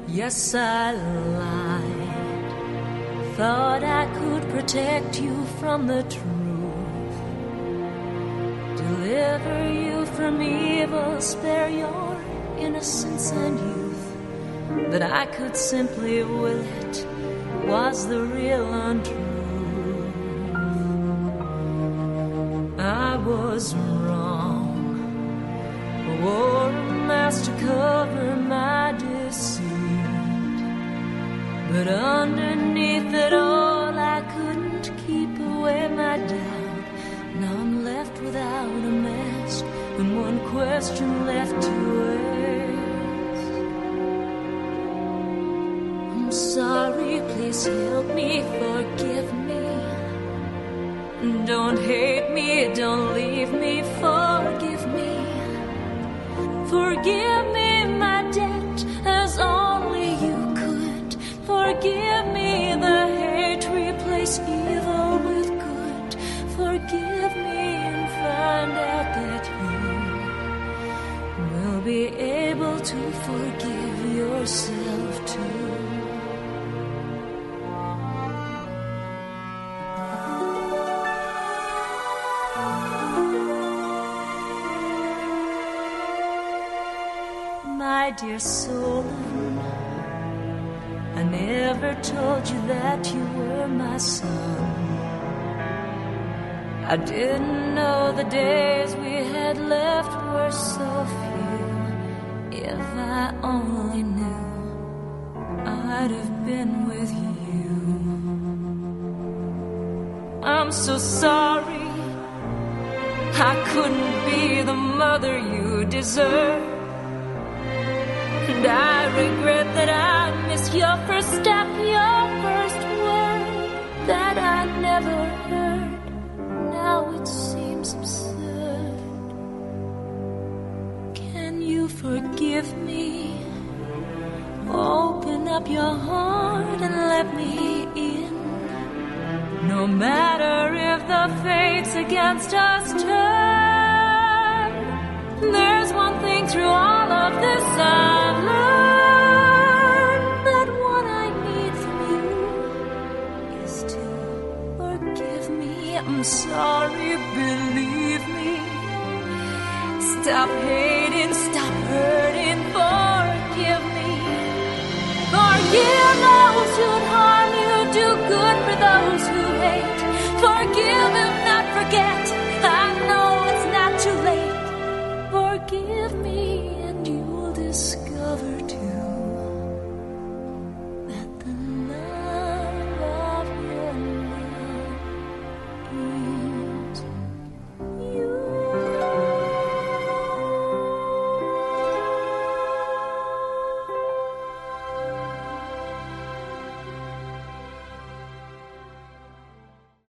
Yes, I lied. Thought I could protect you from the truth, deliver you from evil, spare your innocence and youth. That I could simply will it was the real untruth. I was wrong, wore a mask to cover my deceit. But underneath it all, I couldn't keep away my doubt. Now I'm left without a mask and one question left to ask. I'm sorry, please help me, forgive me. Don't hate me, don't leave me, forgive me. Forgive me my debt as only you could. Forgive me the hate, replace evil with good. Forgive me and find out that you will be able to forgive yourself too. My dear Solon, I never told you that you were my son. I didn't know the days we had left were so few. If I only knew, I'd have been with you. I'm so sorry I couldn't be the mother you deserve. And I regret that I missed your first step, your first word that I never heard. Now it seems absurd. Can you forgive me? Open up your heart and let me in. No matter if the fates against us turn, there's one thing through all of this I've learned.